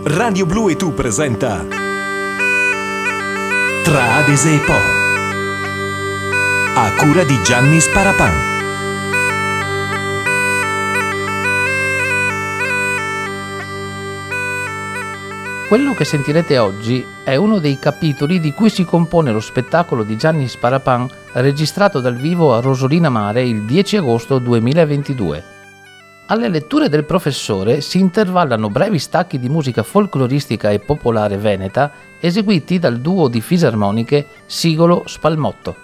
Radio Blu e Tu presenta Tra Adese e Po, a cura di Gianni Sparapan. Quello che sentirete oggi è uno dei capitoli di cui si compone lo spettacolo di Gianni Sparapan registrato dal vivo a Rosolina Mare il 10 agosto 2022. Alle letture del professore si intervallano brevi stacchi di musica folcloristica e popolare veneta eseguiti dal duo di fisarmoniche Sigolo-Spalmotto.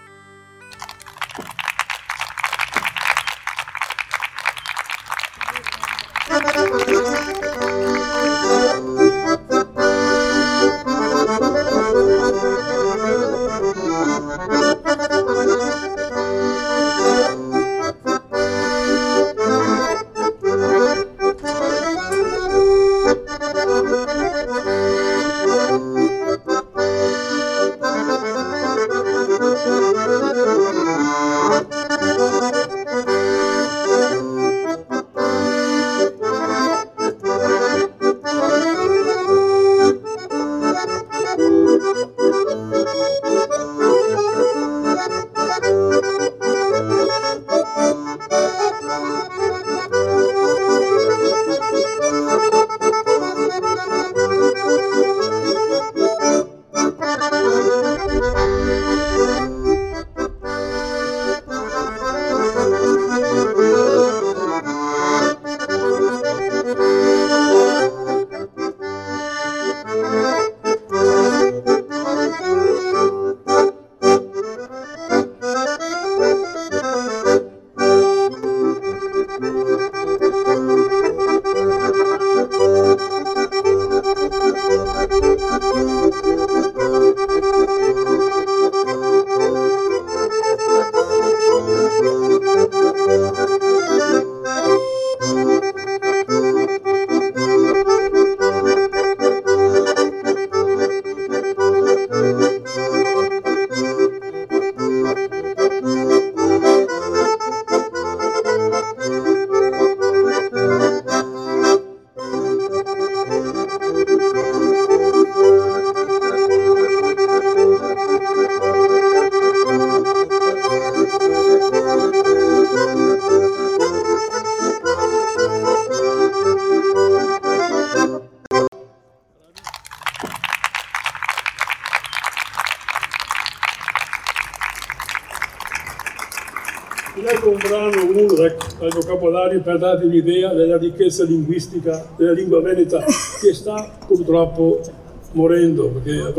Leggo un brano, dal vocabolario per darvi un'idea della ricchezza linguistica della lingua veneta che sta purtroppo morendo, perché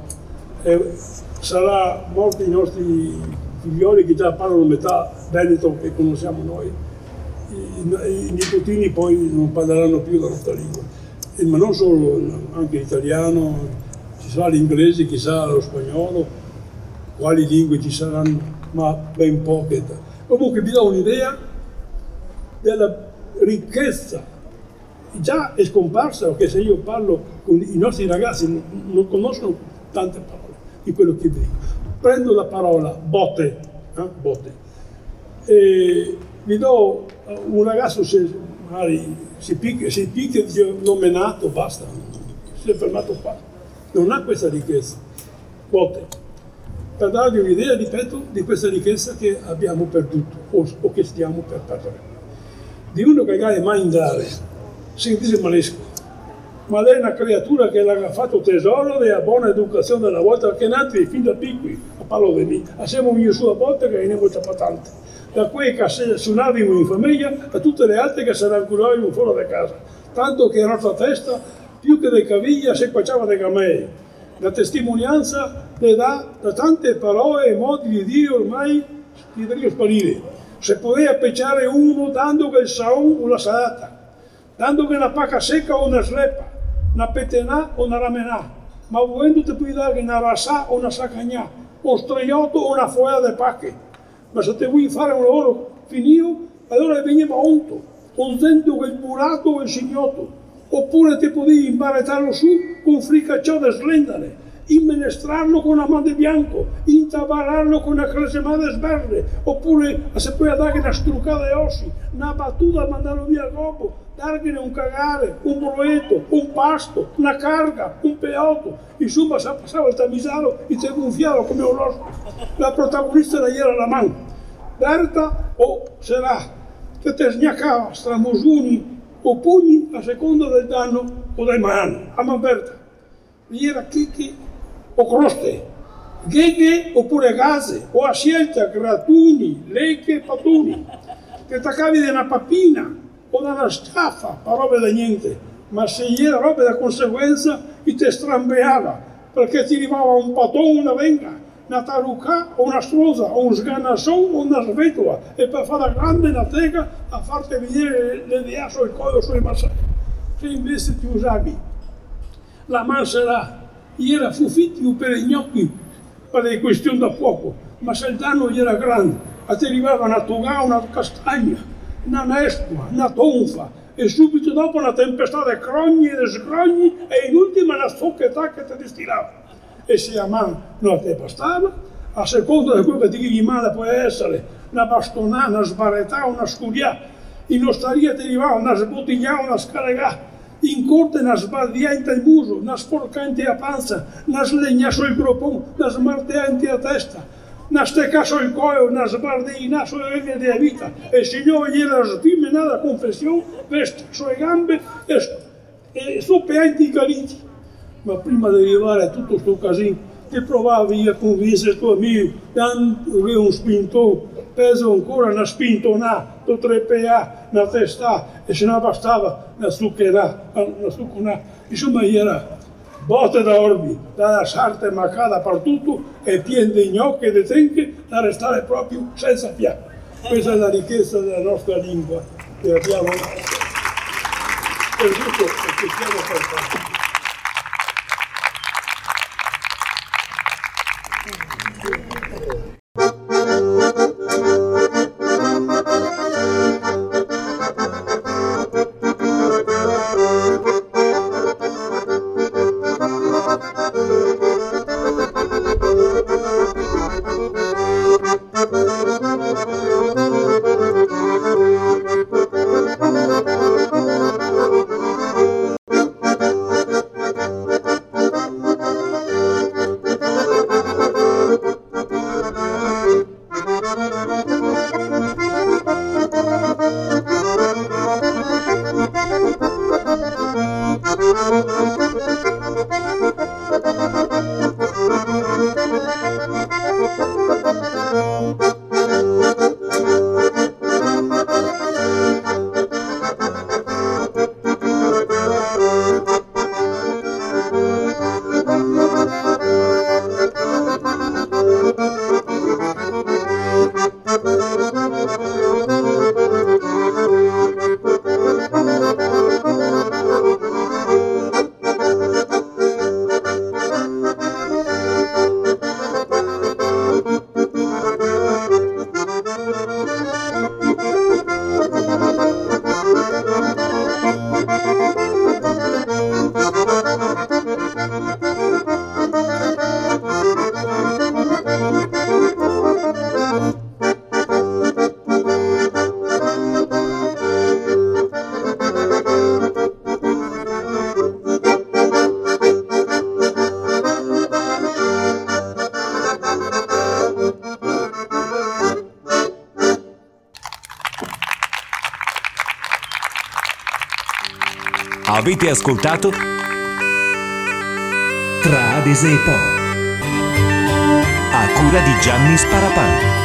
sarà morti i nostri figlioli che già parlano metà veneto che conosciamo noi, i nipotini poi non parleranno più la nostra lingua, ma non solo, anche l'italiano, ci sarà l'inglese, chissà lo spagnolo, quali lingue ci saranno, ma ben poche. Comunque vi do un'idea della ricchezza. Già è scomparsa, perché se io parlo con i nostri ragazzi non conoscono tante parole di quello che dico. Prendo la parola botte, e vi do un ragazzo, se magari si picchia e dice l'ho menato, basta, si è fermato qua. Non ha questa ricchezza. Botte. Per darvi un'idea, ripeto, di questa ricchezza che abbiamo perduto o che stiamo per perdere. Di uno che ha mai andare, si dice manesco, ma lei è una creatura che l'ha fatto tesoro della buona educazione della volta, perché nati fin da piccoli, a parlo di me, assieme a mia sua volta che ne faceva tante, da quei che suonavamo in famiglia a tutte le altre che saranno curati fuori da casa, tanto che la nostra testa, più che dei caviglia, si faceva dei camei. La testimonianza le dà da tante parole e modi di dire ormai di devono sparire. Se poteva pecciare uno dando che il saun o la salata, dando che una pacca secca o una sleppa, una petenà o una ramenà, ma volendo ti puoi dare una rassà o una sacagnà, o streiotto o una foglia di pacche. Ma se te vuoi fare un lavoro finito, allora veniva onto, o dentro quel burato o il signotto. Oppure ti potevi imbarettarlo su con fricacciate slendere, immenestrarlo con una mano di bianco, intabararlo con una cresemata sverde, oppure se puoi dare una struccata di ossi, una battuta a mandarlo via dopo, dargliene un cagare, un broetto, un pasto, una carga, un peotto. Insomma, se passava il tamisaro e te gonfiava come un rospo. La protagonista era la man. Berta o sarà che te sgnacava stramosuni o pugni a seconda del danno o del mano. A man Berta. Era chicchi o croste, gheghe oppure gase, o a scelta gratuni, lecche e patuni. Che taccavi da una papina o da una staffa, ma roba da niente, ma se gli era roba da conseguenza, ti strambeava, perché ti arrivava un patone, una venga, una tarucca o una strosa, o un sganasson o una svetola, e per fare la grande una tega a farti vedere le idee sul collo sui massacri. Se invece ti usavi la mansera, era fuffitti per i gnocchi, per le questioni da poco, ma se il danno gli era grande, a te arrivava una togà, una castagna, una nesqua, una tonfa e subito dopo una tempestà di crogni e di sgrogni e in ultima una socchettà che ti distilava. E se a mano non te bastava, a seconda di quello che ti chiedi male può essere una bastonà, una sbarretà, una scudià, in osteria ti arrivava una sbottiglià, una scarregà, in corte una sbardiente il muso, una sporcante a panza, una slegna sul groppone, una smarteante a testa, una stecca sul collo, una sbardina sulle orecchie della vita, e il Signore gliela svimenava la confessione, veste sulle gambe e soppeanti i cariti. Ma prima di arrivare a tutto questo casino, ti provavi a convincere il tuo amico, dando un spintone, peso ancora una spintonà, 2-3 PA, una testa, e se non bastava una zuccherà, insomma era botte da orbi, da lasciarti mancata per tutto e pieno di gnocchi e di trinche da restare proprio senza fiato. Questa è la ricchezza della nostra lingua che abbiamo perduto e che stiamo portando. Avete ascoltato Tra Ades e Po, a cura di Gianni Sparapà.